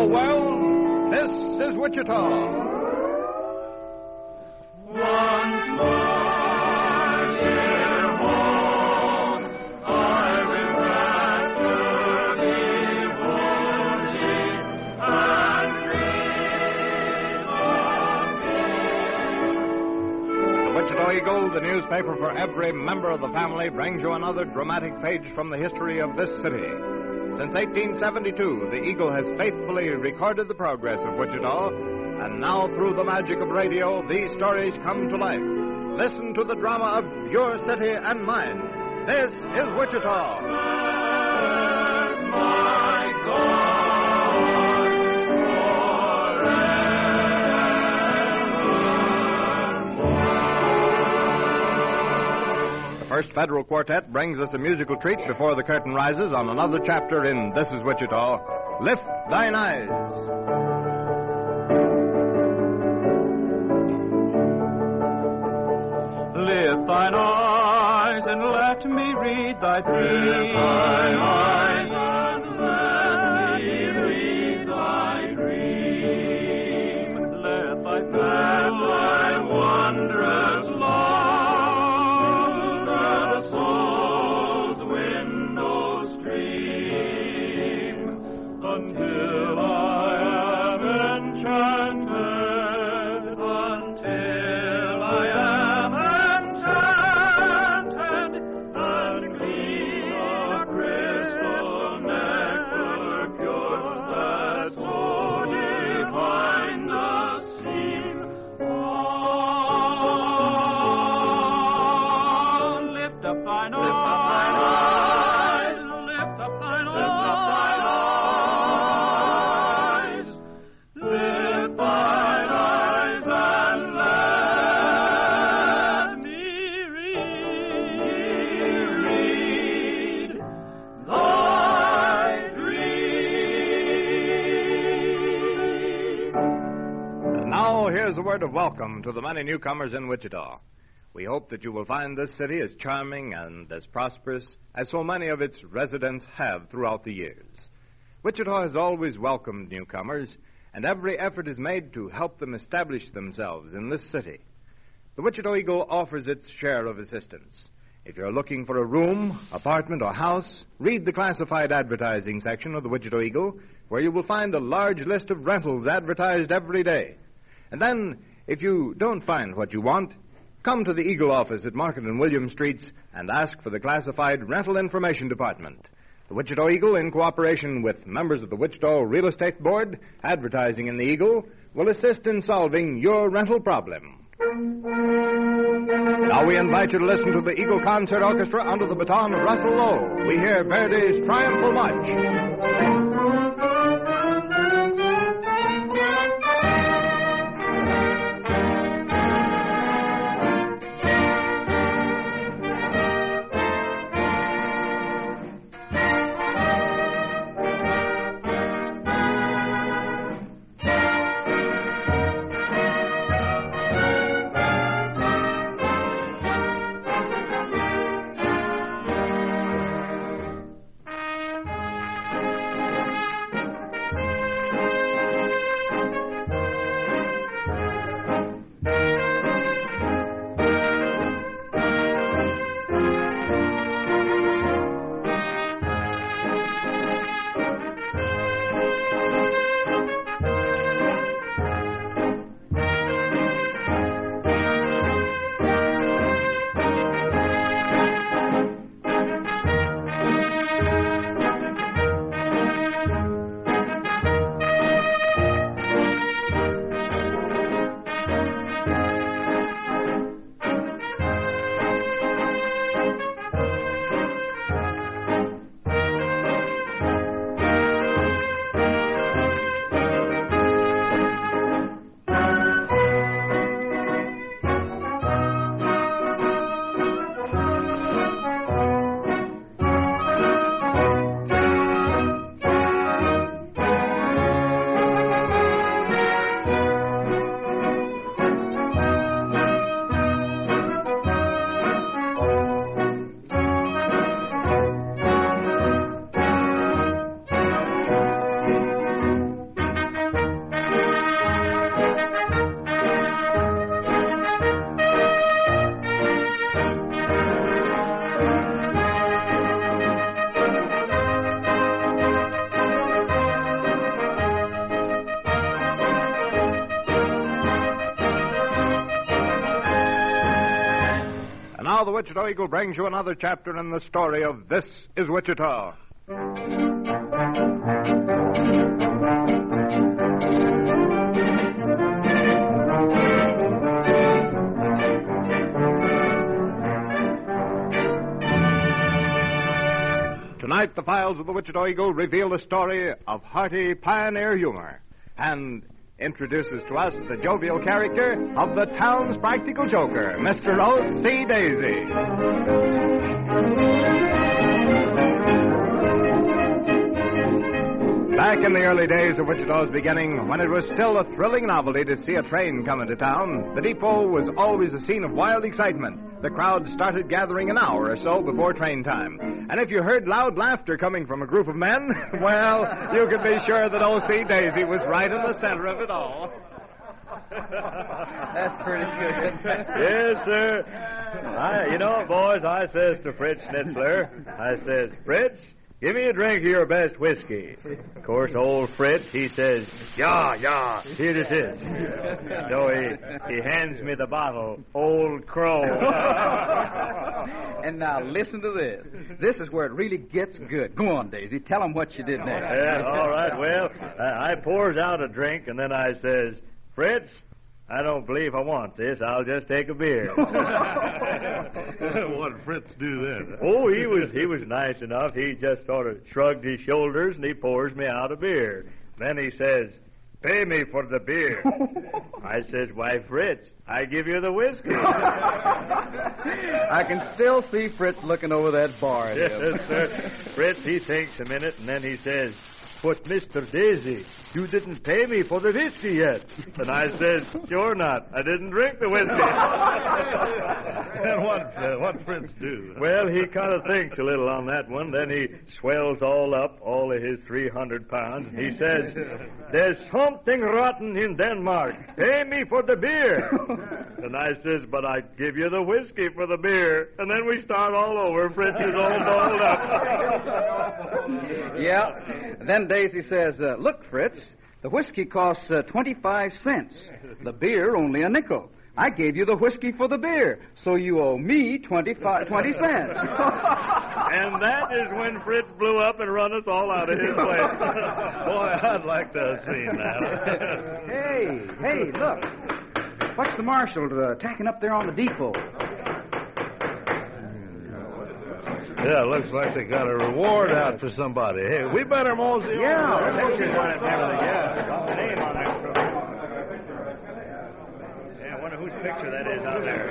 the world, this is Wichita. Once more, dear home, I will back to thee holy and free. The Wichita Eagle, the newspaper for every member of the family, brings you another dramatic page from the history of this city. Since 1872, the Eagle has faithfully recorded the progress of Wichita, and now through the magic of radio, these stories come to life. Listen to the drama of your city and mine. This is Wichita. The First Federal Quartet brings us a musical treat before the curtain rises on another chapter in This is Wichita. Lift Thine Eyes. Lift thine eyes and let me read thy dream. Lift thine eyes and let me read thy dream. Let thy wondrous love to the soul's window stream until I am enchanted. Here's a word of welcome to the many newcomers in Wichita. We hope that you will find this city as charming and as prosperous as so many of its residents have throughout the years. Wichita has always welcomed newcomers, and every effort is made to help them establish themselves in this city. The Wichita Eagle offers its share of assistance. If you're looking for a room, apartment, or house, read the classified advertising section of the Wichita Eagle, where you will find a large list of rentals advertised every day. And then, if you don't find what you want, come to the Eagle office at Market and William Streets and ask for the classified rental information department. The Wichita Eagle, in cooperation with members of the Wichita Real Estate Board, advertising in the Eagle, will assist in solving your rental problem. Now we invite you to listen to the Eagle Concert Orchestra under the baton of Russell Lowe. We hear Verdi's Triumphal March. Wichita Eagle brings you another chapter in the story of This is Wichita. Tonight, the files of the Wichita Eagle reveal the story of hearty pioneer humor and introduces to us the jovial character of the town's practical joker, Mr. O.C. Daisy. Back in the early days of Wichita's beginning, when it was still a thrilling novelty to see a train come into town, the depot was always a scene of wild excitement. The crowd started gathering an hour or so before train time. And if you heard loud laughter coming from a group of men, well, you could be sure that O.C. Daisy was right in the center of it all. That's pretty good. Yes, sir. Boys, I says to Fritz Schnitzler, I says, Fritz, give me a drink of your best whiskey. Of course, old Fritz, he says, yeah, here it is. So he hands me the bottle, Old Crow. And now listen to this. This is where it really gets good. Go on, Daisy. Tell them what you did next. Yeah, all right. Well, I pours out a drink, and then I says, Fritz, I don't believe I want this. I'll just take a beer. What did Fritz do then? Oh, he was nice enough. He just sort of shrugged his shoulders, and he pours me out a beer. Then he says, pay me for the beer. I says, why, Fritz, I give you the whiskey. I can still see Fritz looking over that bar at him. Yes, sir. Fritz, he thinks a minute, and then he says, but, Mr. Daisy, you didn't pay me for the whiskey yet. And I says, sure not. I didn't drink the whiskey. And what Fritz do? Well, he kind of thinks a little on that one. Then he swells all up, all of his 300 pounds. And he says, there's something rotten in Denmark. Pay me for the beer. And I says, but I give you the whiskey for the beer. And then we start all over. Fritz is all balled up. Yeah. Then Daisy says, look, Fritz, the whiskey costs 25 cents. The beer only a nickel. I gave you the whiskey for the beer, so you owe me 20 cents. And that is when Fritz blew up and run us all out of his place. Boy, I'd like to have seen that. Hey, look. What's the marshal tacking up there on the depot? Yeah, looks like they got a reward out for somebody. Hey, we better mosey on. Yeah. Pictures on it and everything, yeah. The name on it. Yeah, I wonder whose picture that is out there.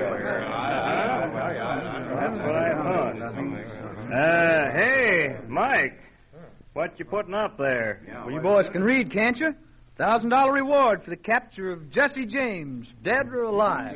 That's what I thought. Hey, Mike, what you putting up there? Well, you boys can read, can't you? $1,000 reward for the capture of Jesse James, dead or alive.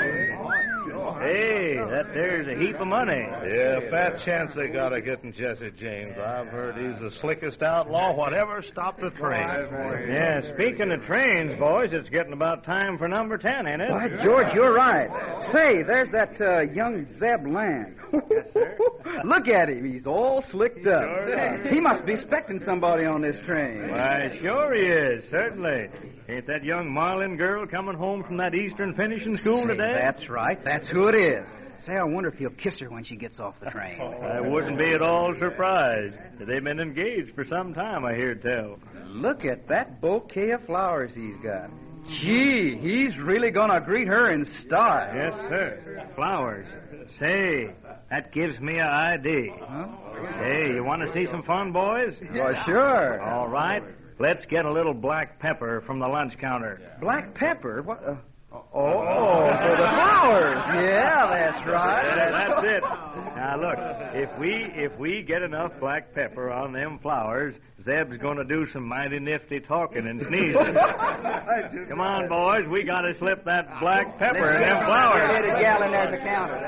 Hey, that there's a heap of money. Yeah, fat chance they got of getting Jesse James. I've heard he's the slickest outlaw whatever stopped a train. Yeah, speaking of trains, boys, it's getting about time for number 10, ain't it? Why, George, you're right. Say, there's that young Zeb Land. Look at him. He's all slicked up. Sure. He must be expecting somebody on this train. Why, sure he is, certainly. Ain't that young Marlin girl coming home from that Eastern finishing school Say, today? that's right. That's who it is. Say, I wonder if he'll kiss her when she gets off the train. I wouldn't be at all surprised. They've been engaged for some time, I hear tell. Look at that bouquet of flowers he's got. Gee, he's really going to greet her in style. Yes, sir. Flowers. Say, that gives me an idea. Huh? Hey, you want to see some fun, boys? Well, sure. All right. Let's get a little black pepper from the lunch counter. Black pepper? What? For the flowers. Yeah, that's right. That's it. Now, look, if we get enough black pepper on them flowers, Zeb's going to do some mighty nifty talking and sneezing. Come on, boys. We got to slip that black pepper in them flowers. Get a gallon there's a counter.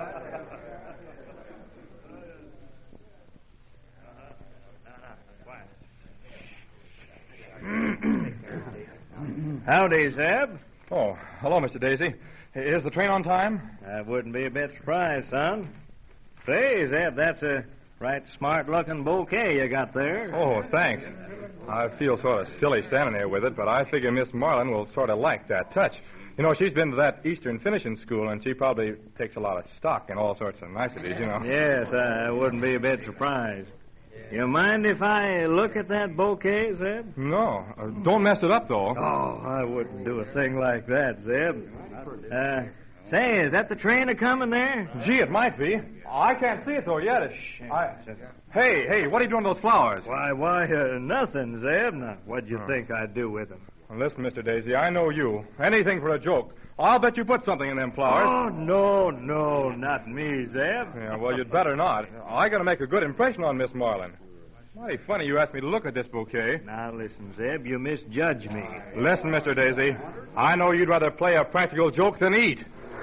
Howdy, Zeb. Oh, hello, Mr. Daisy. Is the train on time? I wouldn't be a bit surprised, son. Say, Zeb, that's a right smart-looking bouquet you got there. Oh, thanks. I feel sort of silly standing there with it, but I figure Miss Marlin will sort of like that touch. You know, she's been to that Eastern finishing school, and she probably takes a lot of stock in all sorts of niceties, you know. Yes, I wouldn't be a bit surprised. You mind if I look at that bouquet, Zeb? No. Don't mess it up, though. Oh, I wouldn't do a thing like that, Zeb. Say, is that the train a-coming there? Gee, it might be. I can't see it, though, yet. Hey, what are you doing with those flowers? Why, nothing, Zeb. Now, what'd you think I'd do with them? Well, listen, Mr. Daisy, I know you. Anything for a joke. I'll bet you put something in them flowers. Oh, no, not me, Zeb. Yeah, well, you'd better not. I got to make a good impression on Miss Marlin. Mighty funny you asked me to look at this bouquet. Now, listen, Zeb, you misjudge me. Listen, Mr. Daisy, I know you'd rather play a practical joke than eat.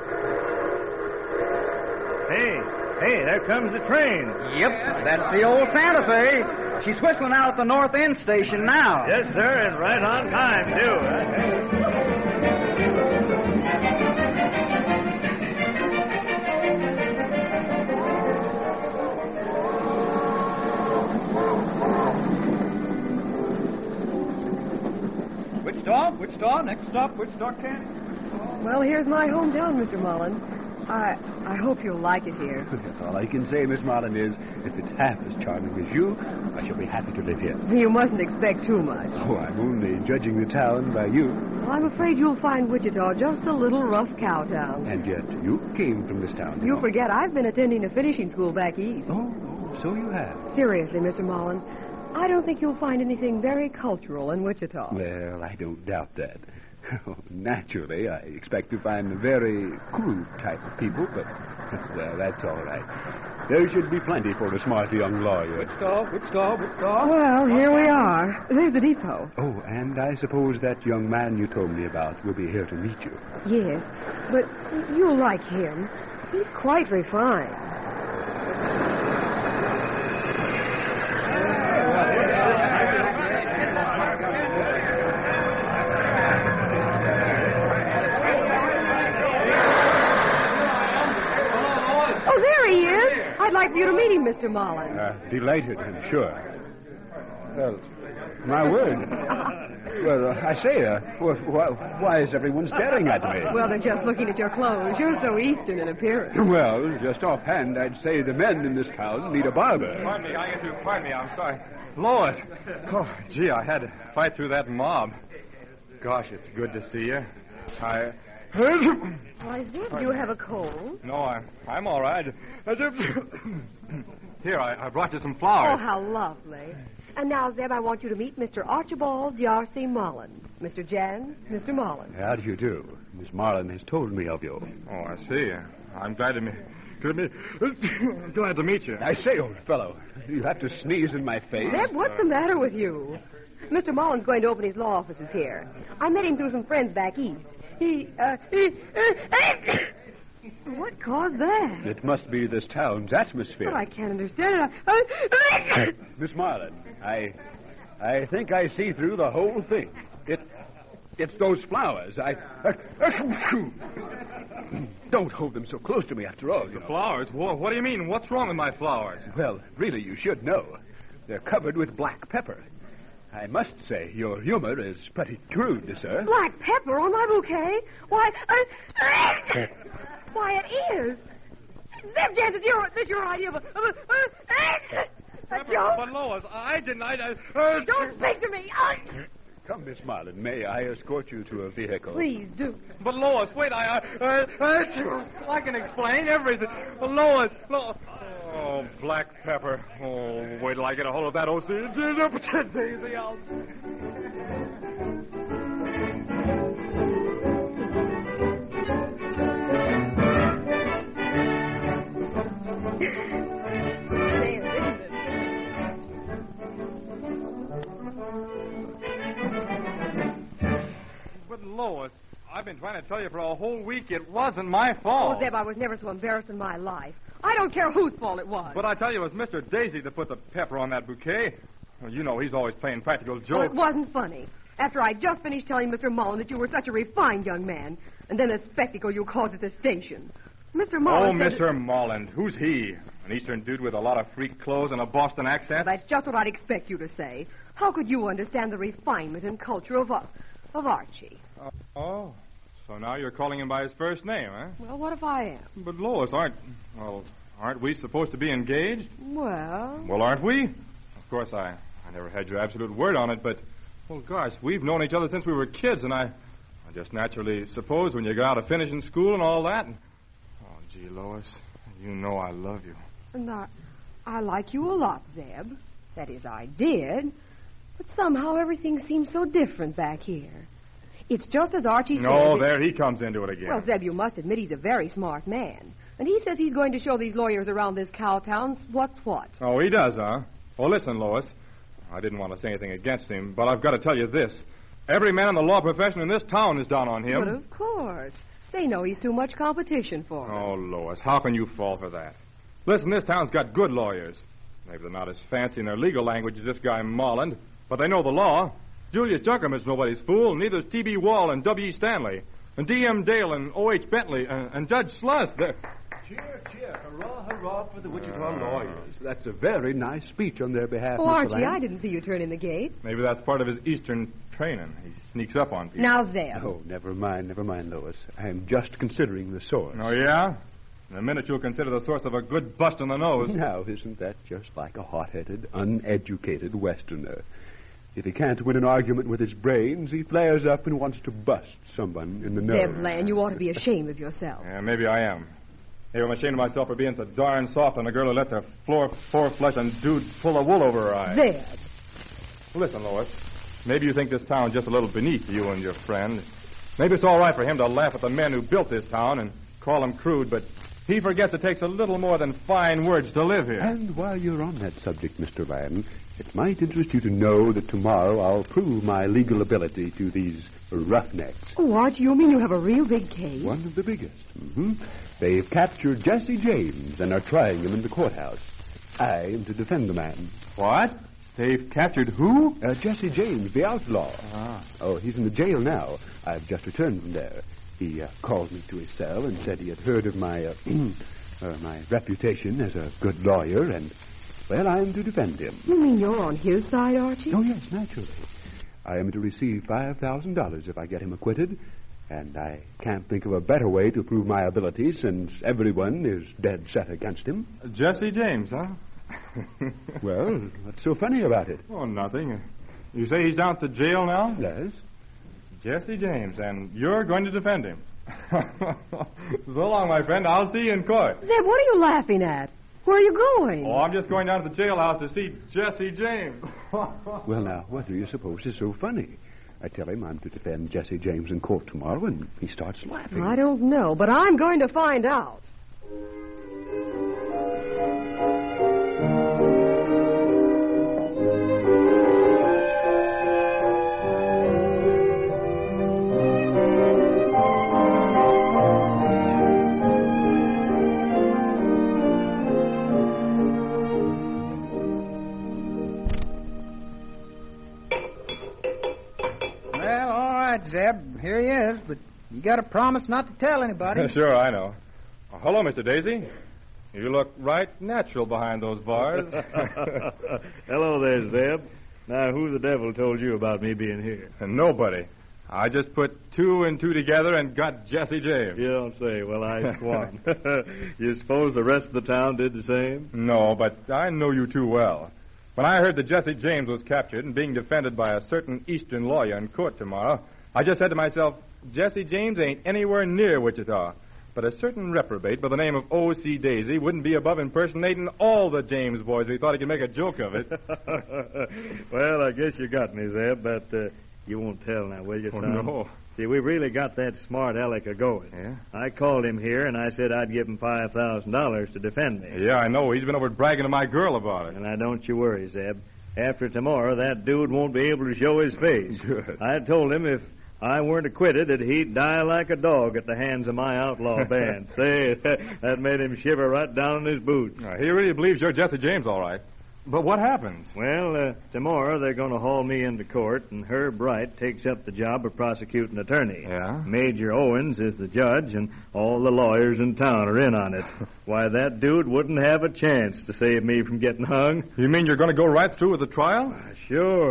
Hey, there comes the train. Yep, that's the old Santa Fe. She's whistling out at the North End station now. Yes, sir, and right on time, too. Which stop? Next stop, which stop, Ken? Well, here's my hometown, Mr. Mullen. I hope you'll like it here. All I can say, Miss Marlin, is if it's half as charming as you, I shall be happy to live here. You mustn't expect too much. Oh, I'm only judging the town by you. Well, I'm afraid you'll find Wichita just a little rough cow town. And yet, you came from this town. You forget I've been attending a finishing school back east. Oh, so you have. Seriously, Mr. Mullen, I don't think you'll find anything very cultural in Wichita. Well, I don't doubt that. Naturally, I expect to find a very crude type of people, but, well, that's all right. There should be plenty for a smart young lawyer. Which stop? Well, here we are. There's the depot. Oh, and I suppose that young man you told me about will be here to meet you. Yes, but you'll like him. He's quite refined. I'd like for you to meet him, Mr. Mullen. Delighted, I'm sure. Well, my word. Well, I say, why is everyone staring at me? Well, they're just looking at your clothes. You're so Eastern in appearance. Well, just offhand, I'd say the men in this town need a barber. Pardon me, I'm sorry. Lois. Oh, gee, I had to fight through that mob. Gosh, it's good to see you. Why, Zeb, do you have a cold? No, I'm all right. Here, I brought you some flowers. Oh, how lovely. And now, Zeb, I want you to meet Mr. Archibald D'Arcy Mullen. Mr. Jan, Mr. Mullen. How do you do? Miss Marlin has told me of you. Oh, I see. I'm glad to meet you. I say, old fellow, you have to sneeze in my face. Zeb, what's the matter with you? Mr. Mullen's going to open his law offices here. I met him through some friends back east. What caused that? It must be this town's atmosphere. But I can't understand it. Miss Marlin, I think I see through the whole thing. It's those flowers. Don't hold them so close to me after all. The flowers? What do you mean? What's wrong with my flowers? Well, really, you should know. They're covered with black pepper. I must say, your humor is pretty crude, sir. Black pepper on my bouquet? Why, why, it is. Zeb Jans, it's your idea of a joke. But Lois, I didn't. Don't speak to me. Come, Miss Marlin, may I escort you to a vehicle? Please do. But Lois, wait, I can explain everything. Lois. Oh, black pepper. Oh, wait till I get a hold of that OC. Daisy, I'll... But Lois, I've been trying to tell you for a whole week it wasn't my fault. Oh, Zeb, I was never so embarrassed in my life. I don't care whose fault it was. But I tell you, it was Mr. Daisy that put the pepper on that bouquet. Well, you know, he's always playing practical jokes. Well, it wasn't funny. After I just finished telling Mr. Mullen that you were such a refined young man, and then the spectacle you caused at the station. Mr. Mullen Mr. Mullen. Who's he? An Eastern dude with a lot of freak clothes and a Boston accent? Well, that's just what I'd expect you to say. How could you understand the refinement and culture of Archie? Oh, So now you're calling him by his first name, huh? Well, what if I am? But, Lois, aren't we supposed to be engaged? Well, Aren't we? Of course, I never had your absolute word on it, but, well, gosh, we've known each other since we were kids, and I just naturally suppose when you got out of finishing school and all that. Oh, gee, Lois, you know I love you. and I like you a lot, Zeb. That is, I did. But somehow everything seems so different back here. It's just as Archie says. No, there he comes into it again. Well, Zeb, you must admit he's a very smart man. And he says he's going to show these lawyers around this cow town what's what. Oh, he does, huh? Well, listen, Lois. I didn't want to say anything against him, but I've got to tell you this. Every man in the law profession in this town is down on him. But of course. They know he's too much competition for him. Oh, Lois, how can you fall for that? Listen, this town's got good lawyers. Maybe they're not as fancy in their legal language as this guy Molland, but they know the law. Julius Junkerman's nobody's fool, neither's T.B. Wall and W.E. Stanley, and D.M. Dale and O.H. Bentley, and Judge Sluss. Cheer, cheer. Hurrah, hurrah for the Wichita lawyers. That's a very nice speech on their behalf, Oh, Mr. Archie, Lamb. I didn't see you turn in the gate. Maybe that's part of his Eastern training. He sneaks up on people. Now, Zeb. Oh, never mind, Lois. I'm just considering the source. Oh, yeah? In a minute you'll consider the source of a good bust in the nose. Now, isn't that just like a hot-headed, uneducated Westerner? If he can't win an argument with his brains, he flares up and wants to bust someone in the nose. Zeb Land, you ought to be ashamed of yourself. Yeah, maybe I am. Maybe I'm ashamed of myself for being so darn soft on a girl who lets her four-flush and dude pull the wool over her eyes. Zeb. Listen, Lois. Maybe you think this town's just a little beneath you and your friend. Maybe it's all right for him to laugh at the men who built this town and call them crude, but he forgets it takes a little more than fine words to live here. And while you're on that subject, Mr. Lamb, it might interest you to know that tomorrow I'll prove my legal ability to these roughnecks. Oh, Archie, you mean you have a real big case? One of the biggest. Mm-hmm. They've captured Jesse James and are trying him in the courthouse. I am to defend the man. What? They've captured who? Jesse James, the outlaw. Ah. Oh, he's in the jail now. I've just returned from there. He called me to his cell and said he had heard of my my reputation as a good lawyer, and, well, I am to defend him. You mean you're on his side, Archie? Oh, yes, naturally. I am to receive $5,000 if I get him acquitted, and I can't think of a better way to prove my ability since everyone is dead set against him. Jesse James, huh? Well, what's so funny about it? Oh, nothing. You say he's down at the jail now? Yes. Jesse James, and you're going to defend him. So long, my friend. I'll see you in court. Zeb, what are you laughing at? Where are you going? Oh, I'm just going down to the jailhouse to see Jesse James. Well, now, what do you suppose is so funny? I tell him I'm to defend Jesse James in court tomorrow, and he starts laughing. I don't know, but I'm going to find out. Zeb, here he is, but you got to promise not to tell anybody. Sure, I know. Oh, hello, Mr. Daisy. You look right natural behind those bars. Hello there, Zeb. Now, who the devil told you about me being here? Nobody. I just put two and two together and got Jesse James. You don't say. Well, I swung. You suppose the rest of the town did the same? No, but I know you too well. When I heard that Jesse James was captured and being defended by a certain Eastern lawyer in court tomorrow, I just said to myself, Jesse James ain't anywhere near Wichita. But a certain reprobate by the name of O.C. Daisy wouldn't be above impersonating all the James boys if he thought he could make a joke of it. Well, I guess you got me, Zeb, but you won't tell now, will you, son? Oh, no. See, we really got that smart aleck a-going. Yeah? I called him here, and I said I'd give him $5,000 to defend me. Yeah, I know. He's been over bragging to my girl about it. And now, don't you worry, Zeb. After tomorrow, that dude won't be able to show his face. Good. I told him if I weren't acquitted that he'd die like a dog at the hands of my outlaw band. Say, that made him shiver right down in his boots. He really believes you're Jesse James, all right. But what happens? Well, tomorrow they're going to haul me into court, and Herb Wright takes up the job of prosecuting attorney. Yeah? Major Owens is the judge, and all the lawyers in town are in on it. Why, that dude wouldn't have a chance to save me from getting hung. You mean you're going to go right through with the trial? Sure.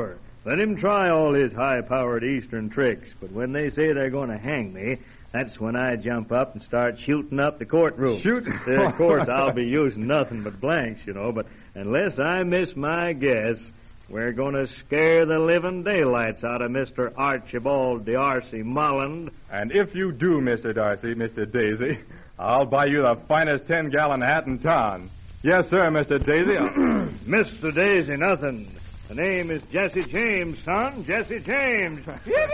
Let him try all his high-powered Eastern tricks, but when they say they're going to hang me, that's when I jump up and start shooting up the courtroom. Shoot? Of course, I'll be using nothing but blanks, but unless I miss my guess, we're going to scare the living daylights out of Mr. Archibald D'Arcy Molland. And if you do, Mr. Darcy, Mr. Daisy, I'll buy you the finest 10-gallon hat in town. Yes, sir, Mr. Daisy. Mr. Daisy, nothing. The name is Jesse James, son. Jesse James.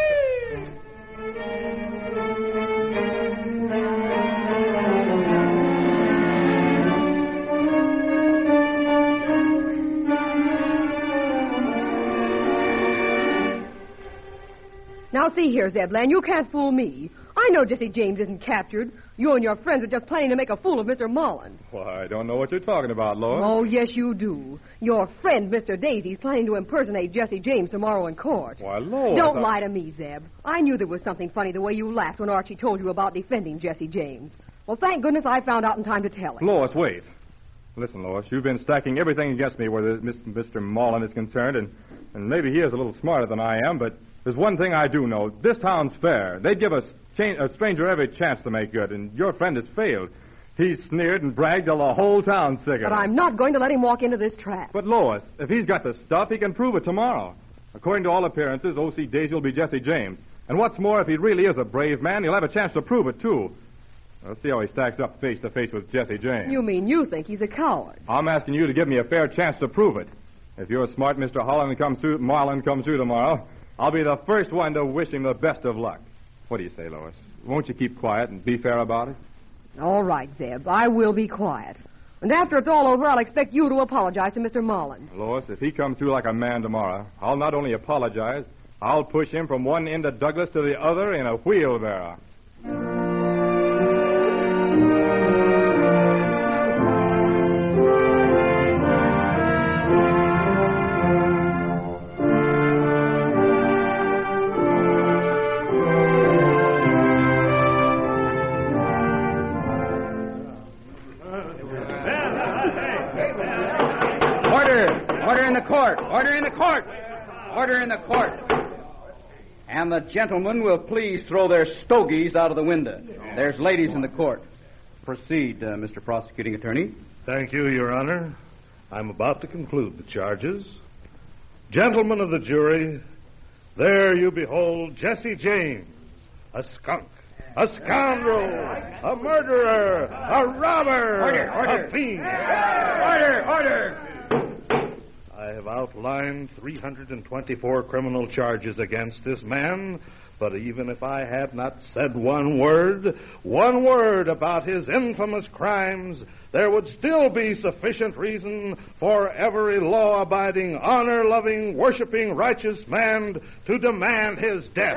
Now, see here, Zeblan, you can't fool me. I know Jesse James isn't captured. You and your friends are just planning to make a fool of Mr. Molland. Well, I don't know what you're talking about, Lois. Oh, yes, you do. Your friend, Mr. Daisy's planning to impersonate Jesse James tomorrow in court. Why, Lois... Don't lie to me, Zeb. I knew there was something funny the way you laughed when Archie told you about defending Jesse James. Well, thank goodness I found out in time to tell him. Lois, wait. Listen, Lois, you've been stacking everything against me where Mr. Molland is concerned, and maybe he is a little smarter than I am, but there's one thing I do know. This town's fair. They'd give a stranger every chance to make good, and your friend has failed. He sneered and bragged till the whole town's sick of it. But I'm not going to let him walk into this trap. But, Lois, if he's got the stuff, he can prove it tomorrow. According to all appearances, O.C. Daisy will be Jesse James. And what's more, if he really is a brave man, he'll have a chance to prove it, too. Let's see how he stacks up face-to-face with Jesse James. You mean you think he's a coward? I'm asking you to give me a fair chance to prove it. If you're smart, Mr. Molland comes through tomorrow, I'll be the first one to wish him the best of luck. What do you say, Lois? Won't you keep quiet and be fair about it? All right, Zeb. I will be quiet. And after it's all over, I'll expect you to apologize to Mr. Molland. Lois, if he comes through like a man tomorrow, I'll not only apologize, I'll push him from one end of Douglas to the other in a wheelbarrow. Order in the court! Order in the court! Order in the court! And the gentlemen will please throw their stogies out of the window. There's ladies in the court. Proceed, Mr. Prosecuting Attorney. Thank you, Your Honor. I'm about to conclude the charges. Gentlemen of the jury, there you behold Jesse James, a skunk, a scoundrel, a murderer, a robber, a fiend. Order! I have outlined 324 criminal charges against this man, but even if I had not said one word about his infamous crimes, there would still be sufficient reason for every law-abiding, honor-loving, worshiping, righteous man to demand his death.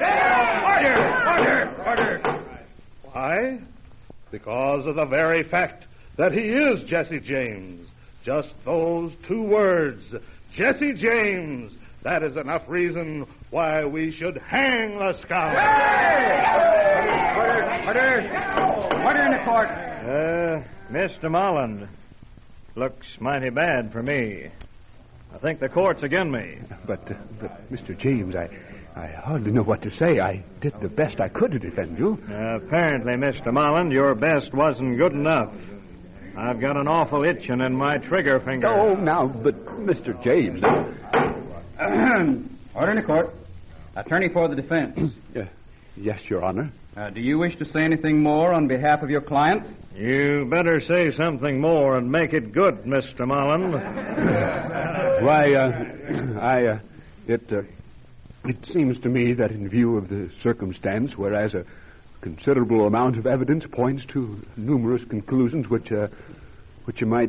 Order! Why? Because of the very fact that he is Jesse James. Just those two words, Jesse James. That is enough reason why we should hang the scoundrel. Order in the court. Mr. Molland, looks mighty bad for me. I think the court's against me. But Mr. James, I hardly know what to say. I did the best I could to defend you. Apparently, Mr. Molland, your best wasn't good enough. I've got an awful itching in my trigger finger. Oh, now, but Mr. James... Order in the court. Attorney for the defense. Yes, Your Honor. Do you wish to say anything more on behalf of your client? You better say something more and make it good, Mr. Molland. Why, it seems to me that in view of the circumstance, whereas a considerable amount of evidence points to numerous conclusions which you might...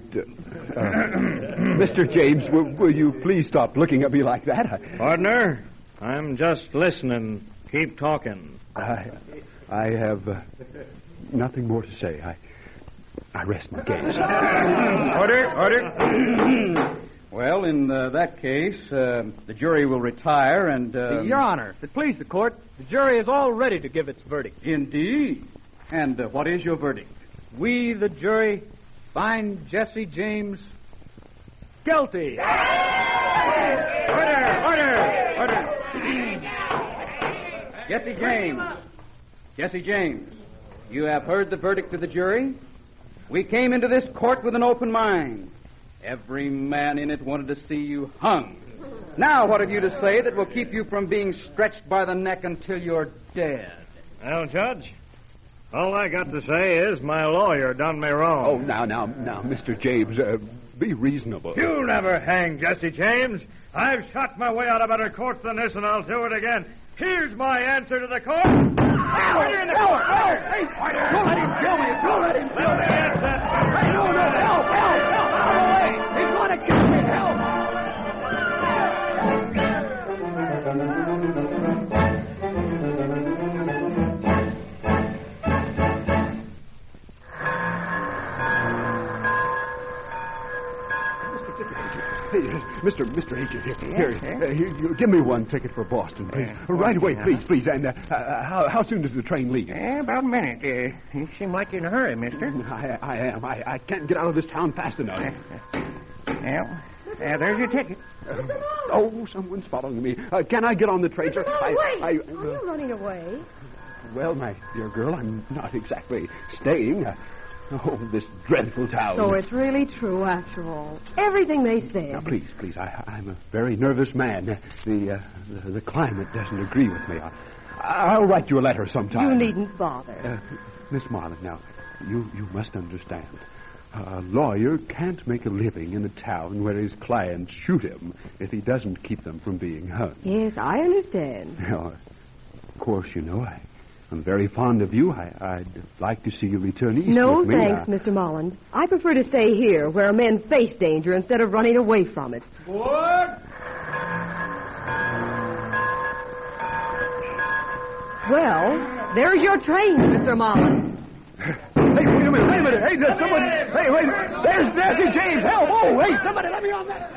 Mr. James, will you please stop looking at me like that? Partner, I'm just listening. Keep talking. I have nothing more to say. I rest my case. Order. Well, in that case, the jury will retire and... Your Honor, if it please the court, the jury is all ready to give its verdict. Indeed. And what is your verdict? We, the jury, find Jesse James guilty. Order! Order. Jesse James. Jesse James, you have heard the verdict of the jury. We came into this court with an open mind. Every man in it wanted to see you hung. Now, what have you to say that will keep you from being stretched by the neck until you're dead? Well, Judge, all I got to say is my lawyer done me wrong. Oh, now, Mr. James, be reasonable. You'll never hang Jesse James. I've shot my way out of better courts than this, and I'll do it again. Here's my answer to the court. Order in the court! Hey, don't let him kill me! Don't let him kill me! Hey, no, help! Out of the way! He's going to kill me! Help! Mr. Agent, here, give me one ticket for Boston, please. Right away, please. And how soon does the train leave? About a minute. You seem like you're in a hurry, mister. I am. I can't get out of this town fast enough. Well, there's your ticket. Someone's following me. Can I get on the train, sir? Wait! Are you running away? Well, my dear girl, I'm not exactly staying. This dreadful town. So it's really true, after all. Everything they said. Now, please, I'm a very nervous man. The climate doesn't agree with me. I'll write you a letter sometime. You needn't bother. Miss Marlin, now, you must understand. A lawyer can't make a living in a town where his clients shoot him if he doesn't keep them from being hung. Yes, I understand. Now, of course, I'm very fond of you. I'd like to see you return east with me. No, thanks, Mr. Molland. I prefer to stay here, where men face danger instead of running away from it. What? Well, there's your train, Mr. Molland. Hey, wait a minute. Hey, there's someone. Hey, wait. There's Jesse James. Help. Oh, hey, somebody let me on that.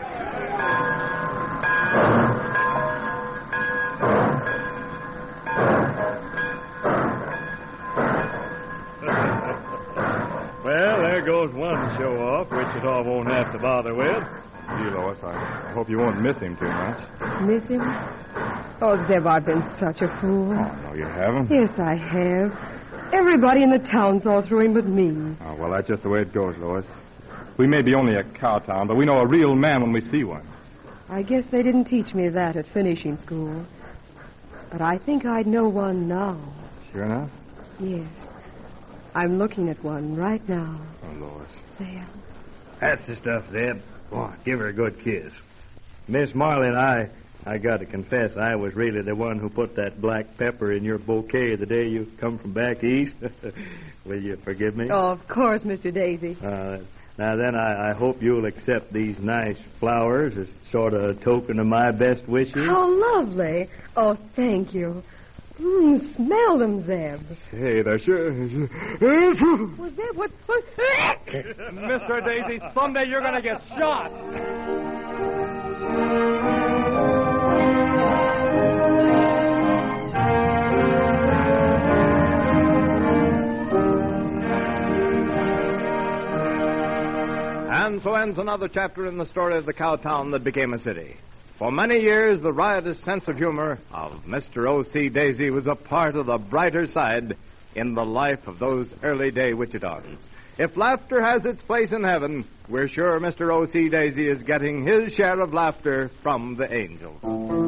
Well, there goes one show-off Wichita won't have to bother with. Gee, Lois, I hope you won't miss him too much. Miss him? Oh, Zeb, I've been such a fool. Oh, no, you haven't? Yes, I have. Everybody in the town saw through him but me. Oh, well, that's just the way it goes, Lois. We may be only a cow town, but we know a real man when we see one. I guess they didn't teach me that at finishing school. But I think I'd know one now. Sure enough? Yes. I'm looking at one right now. Oh, Lois. Zeb. That's the stuff, Zeb. Boy, give her a good kiss. Miss Marlin, I got to confess, I was really the one who put that black pepper in your bouquet the day you come from back east. Will you forgive me? Oh, of course, Mr. Daisy. Now then, I hope you'll accept these nice flowers as sort of a token of my best wishes. How lovely. Oh, thank you. Smell them, Zeb. Hey, they're sure. Was that what... Mr. Daisy, someday you're going to get shot. And so ends another chapter in the story of the cow town that became a city. For many years, the riotous sense of humor of Mr. O.C. Daisy was a part of the brighter side in the life of those early-day Wichitans. If laughter has its place in heaven, we're sure Mr. O.C. Daisy is getting his share of laughter from the angels.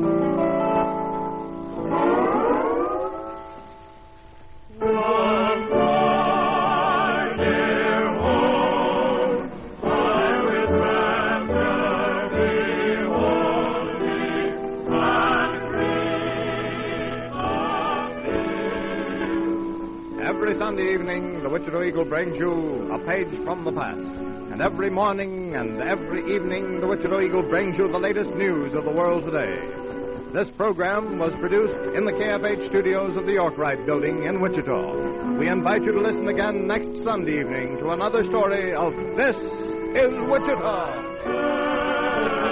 Every Sunday evening, the Wichita Eagle brings you a page from the past. And every morning and every evening, the Wichita Eagle brings you the latest news of the world today. This program was produced in the KFH studios of the York-Wright Building in Wichita. We invite you to listen again next Sunday evening to another story of This is Wichita.